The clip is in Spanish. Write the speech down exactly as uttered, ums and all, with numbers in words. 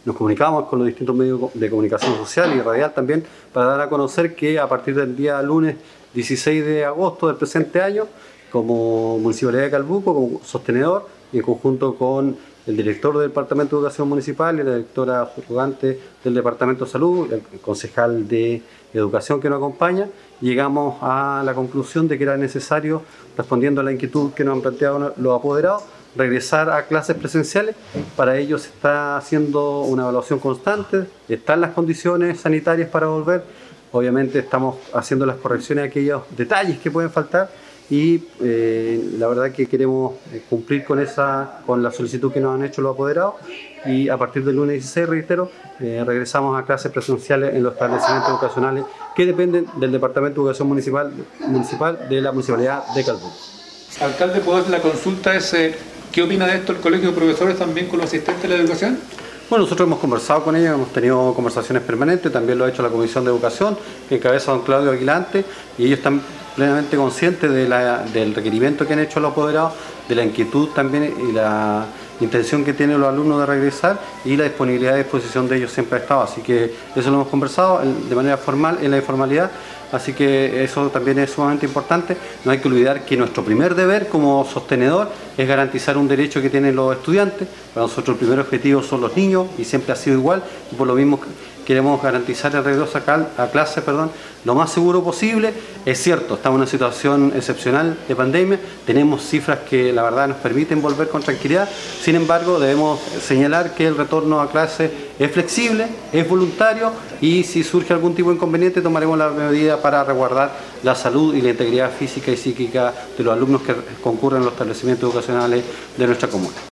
nos comunicamos con los distintos medios de comunicación social y radial también para dar a conocer que a partir del día lunes dieciséis de agosto del presente año, como Municipalidad de Calbuco, como sostenedor, y en conjunto con el director del Departamento de Educación Municipal y la directora subrogante del Departamento de Salud, el concejal de Educación que nos acompaña, llegamos a la conclusión de que era necesario, respondiendo a la inquietud que nos han planteado los apoderados, regresar a clases presenciales. Para ello se está haciendo una evaluación constante, están las condiciones sanitarias para volver, obviamente estamos haciendo las correcciones de aquellos detalles que pueden faltar y eh, la verdad que queremos cumplir con, esa, con la solicitud que nos han hecho los apoderados y a partir del lunes dieciséis, reitero, eh, regresamos a clases presenciales en los establecimientos educacionales que dependen del Departamento de Educación Municipal, municipal de la Municipalidad de Calbuco. Alcalde, ¿puedo hacer la consulta? Es, ¿qué opina de esto el Colegio de Profesores también con los asistentes de la educación? Bueno, nosotros hemos conversado con ellos, hemos tenido conversaciones permanentes, también lo ha hecho la Comisión de Educación, que encabeza don Claudio Aguilante, y ellos están plenamente conscientes de la, del requerimiento que han hecho los apoderados, de la inquietud también y la intención que tienen los alumnos de regresar y la disponibilidad de disposición de ellos siempre ha estado. Así que eso lo hemos conversado de manera formal, en la informalidad, así que eso también es sumamente importante. No hay que olvidar que nuestro primer deber como sostenedor es garantizar un derecho que tienen los estudiantes. Para nosotros el primer objetivo son los niños y siempre ha sido igual, y por lo mismo queremos garantizar el regreso a, a clase perdón, lo más seguro posible. Es cierto, estamos en una situación excepcional de pandemia, tenemos cifras que la verdad nos permiten volver con tranquilidad, sin embargo debemos señalar que el retorno a clase es flexible, es voluntario y si surge algún tipo de inconveniente tomaremos la medida para resguardar la salud y la integridad física y psíquica de los alumnos que concurren a los establecimientos educacionales de nuestra comuna.